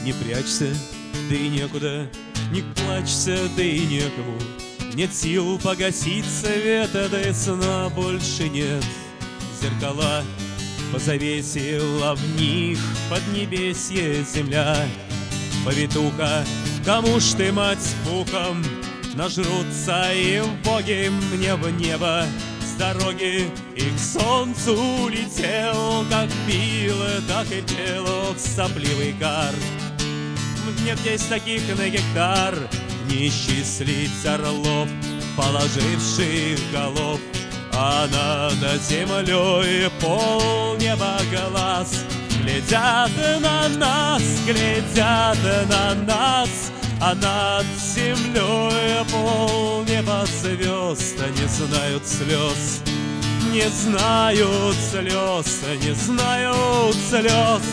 Не прячься, да и некуда, не плачься, да и некому. Нет сил погасить света, да и сна больше нет. Зеркала позавесила в них поднебесье земля. Повитуха, кому ж ты, мать, с пухом? Нажрутся и в боги мне в небо. С дороги и к солнцу летел, как пил, так и пел сопливый гар. Нет здесь таких на гектар, не исчислить орлов, положивших голов. А над землей полнеба глаз глядят на нас, глядят на нас. А над землей полнеба звезд не знают слез, не знают слез, не знают слез.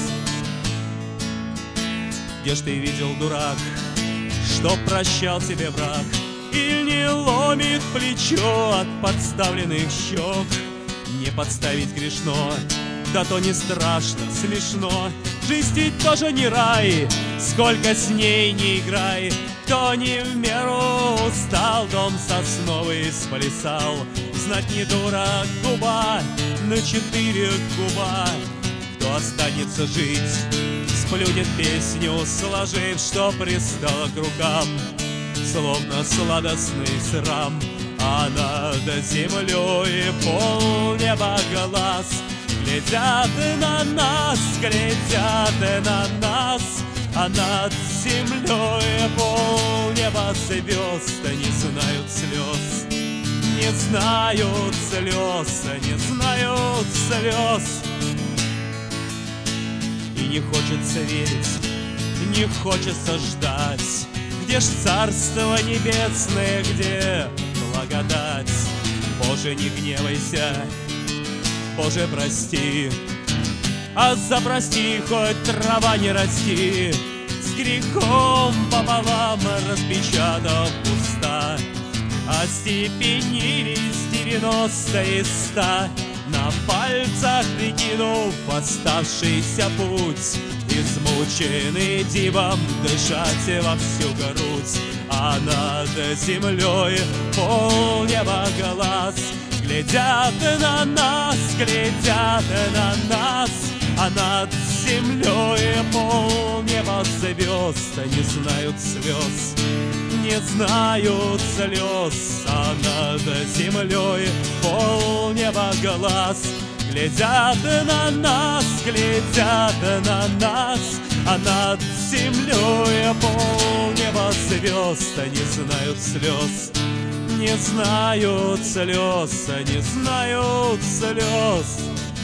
Где ж ты видел, дурак, что прощал себе враг? Или не ломит плечо от подставленных щек? Не подставить грешно, да то не страшно, смешно. Жизнь ведь тоже не рай, сколько с ней не играй. Кто не в меру устал, дом сосновый сплясал. Знать не дурак, губа на 4 губа. Кто останется жить, сплюнет песню, сложив, что пристало к рукам, словно сладостный срам. А над землей полнеба глаз глядят на нас, глядят на нас. А над землей полнеба звезд не знают слез, не знают слез, не знают слез. И не хочется верить, не хочется ждать. Где ж царство небесное, где благодать? Боже, не гневайся, Боже, прости, а запрости, хоть трава не расти. С грехом пополам распечатав уста, остепенились 90 из 100. На пальцах прикинув оставшийся путь, измученный дивом дышать во всю грудь. А над землей полнеба глаз глядят на нас, глядят на нас. А над землей полнеба звезд не знают слез, не знают слез. А над землей полнеба глаз глядят на нас, глядят на нас. А над землей полнеба звезд не знают слез, не знают слез, не знают слез.